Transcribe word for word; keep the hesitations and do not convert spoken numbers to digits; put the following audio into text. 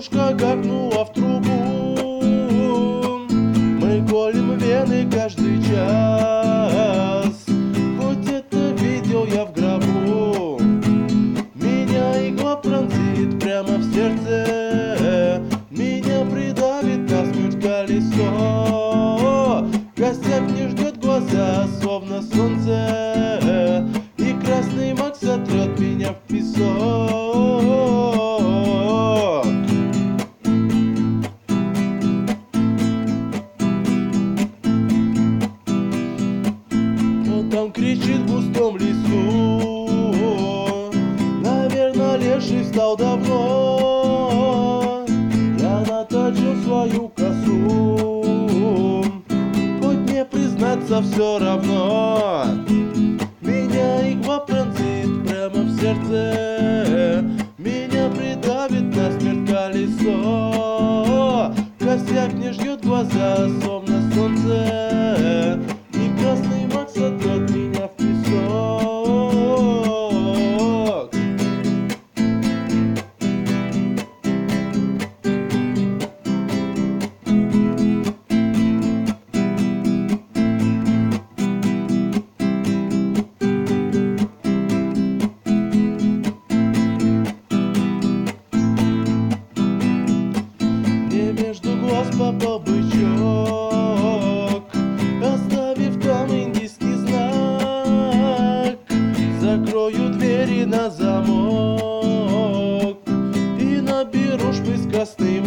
Девушка гакнула в трубу. Мы колем вены каждый час. Хоть это видел я в гробу. Меня игла пронзит прямо в сердце. Меня придавит насмерть колесо. Косяк не ждет глаза, словно солнце. И красный мак сотрет меня в песок. Там кричит в густом лесу. Наверное, леший встал давно. Я наточил свою косу. Хоть мне признаться все равно. Меня игла пронзит прямо в сердце. Меня придавит насмерть колесо. Косяк не ждет глаза, словно солнце. И красный мак сотрет меня в песок. Мне между глаз попал бычок, оставив там индийский знак. Закрою двери на замок и наберу шпыскастый